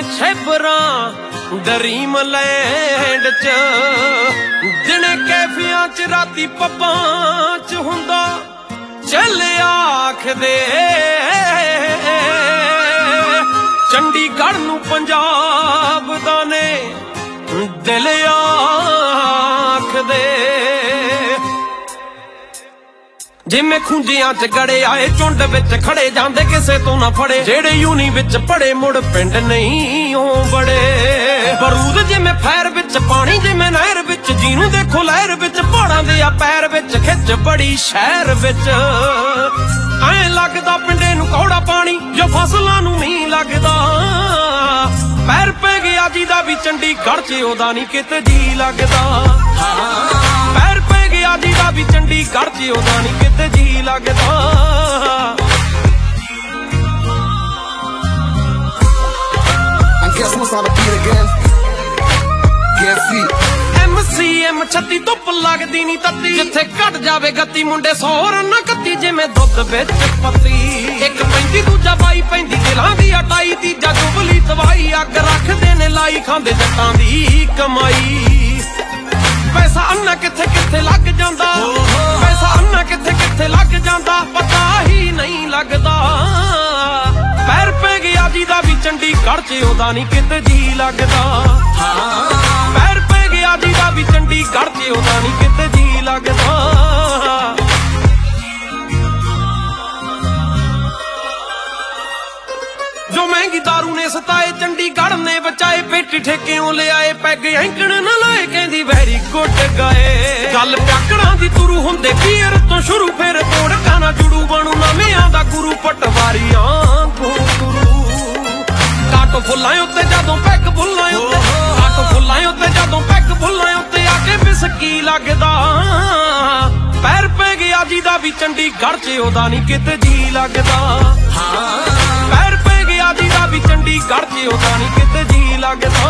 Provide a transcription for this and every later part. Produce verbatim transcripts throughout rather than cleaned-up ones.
शैबरां dreamland च दिने कैफियां च राती पब्बां च हुंदा चलिया आखदे चंडीगढ़ नूं पंजाब दा ने दिल आखदे जिमें खुंजियां च गड़े आए झुंड विच खड़े जांदे किसे तो ना फड़े जेड़े यूनी विच पड़े मुड़ पिंड नहीं हो बड़े बरूद जिमें फैर विच पानी जिमें नहर विच जीनू देखो लहर विच पहाड़ां दे आ पैर विच खिच बड़ी शहर विच ऐ लगदा पिंडे नूं कौड़ा पानी जो फसलां नूं मींह लगदा पैर पै गया जिदा भी चंडीगढ़ च ओदा नहीं किते जी लगदा पैर पै गया जिदा भी चंडीगढ़ च ओदा नहीं किते जी लगदा एम सी एम छत्ती धुप लगदी नी तत्ती जिथे घट जावे गति मुंडे सौ रन्ना कत्ती जिमें दुध विच पत्ती एक पैंती दूजा बाई पैंती दिलां दी अटाई तीजा जुबली तवाई अग रखदे ने लाई खांदे जट्टां दी कमाई पैसा अन्ना किथे किथे लग जांदा पैसा अन्ना किथे किथे लग जांदा पता ही नहीं लगदा पैर पै गया जिदा भी चंडीगढ़ च ओदा नहीं किते जी लगदा पैर पै गया जिदा भी चंडीगढ़ च ओदा नहीं किते जी लगदा जो महंगी दारू ने सताए चंडीगढ़ ने बचाए पेटी ठेकेओं ले आए पैग एंकण न लाए कहंदी वैरी गुड गाए गल प्याकड़ां दी तुरू हुंदे पीर तो शुरू फिर तोड़ काना जुड़ू बनू नविआं दा गुरु पटवारियां गुरु काटो फुल्लां उत्ते जदों पैग फुल्लां उत्ते काटो फुल्लां उत्ते जदों पैग फुल्लां उत्ते आके बिसकी लगदा पैर पै गया जिदा भी चंडीगढ़ च ओदा नहीं किते जी लगदा पैर पै गया जिदा भी चंडीगढ़ च ओदा नहीं किते जी लगदा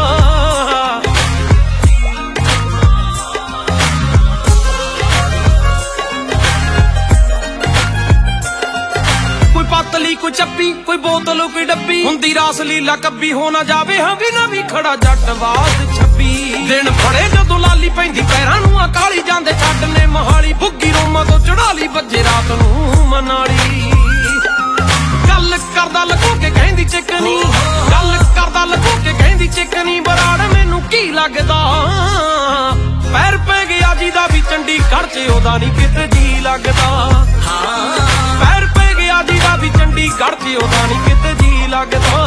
कोई पतली कोई चप्पी कोई बोतल कोई डब्बी हुंदी रास लीला कब्बी हो ना जावे हाँ भी ना भी खड़ा जटवाद छब्बी दिन फड़े जदों लाली पैंदी पैरां नूं आ काली जांदे छड्डने मोहाली भुग्गी रोमां तो चढ़ाली बज्जे रात नूं मनाली गल करदा लगो के कहंदी चिकनी गल करदा लगो के कहंदी चिकनी बराड़ मैनू की लगदा पैर पै गया जिदा भी चंडीगढ़ च ओदा नहीं किते जी लगदा पैर पै गया जिदा भी चंडीगढ़ च ओदा नहीं किते जी लगदा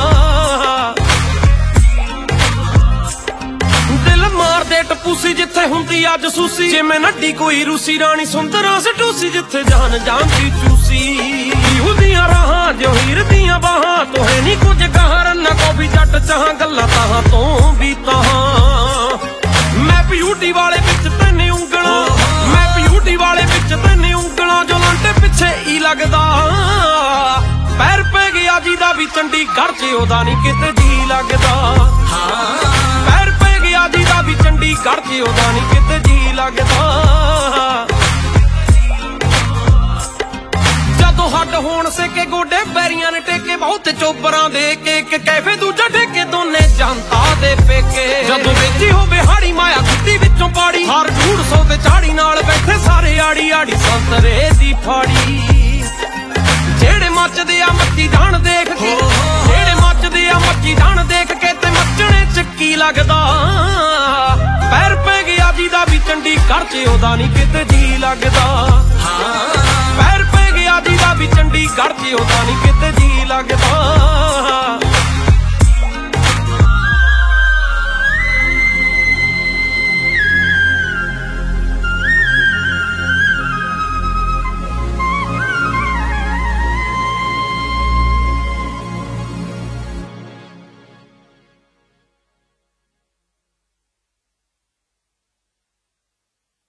दिल मार दे टपूसी जिथे हुंदी अज सूसी जिमें नड्डी कोई रूसी रानी सुंदरां सटूसी जिथे जान जान दी चूसी हुंदियां राहां जो हीर दियां बाहां तोहे नी कुछ कहां रन्ना को भी जट चाहां गल्लां ताहां तो भी ताहां मैं ब्यूटी वाले विच तैने उंगलां मैं ब्यूटी वाले विच तैने उंगलां जो लांटे पिछे ई लगदा पैर पै गया जिदा भी चंडीगढ़ च ओदा नहीं किते जी लगदा पैर पै गया जिदा भी चंडीगढ़ च ओदा नहीं किते जी लगदा जदों हट होण से के गोडे बैरियां ने टेके बहुत चोपरां दे के एक कैफे दूजा ठेके दोने जनता दे पेके जदों बेची होवे हाड़ी माया कुत्ती विचों पाड़ी हर ढूढ़ सौ ते झाड़ी नाल बैठे सारे आड़ी आड़ी संतरे दी फाड़ी जेड़े मचदे आ मच्ची जान देख के जेड़े मचदे आ मच्ची जान देख के ते मचने च की लगदा पैर पै गया जिदा भी चंडीगढ़ च ओदा नहीं किते जी लगदा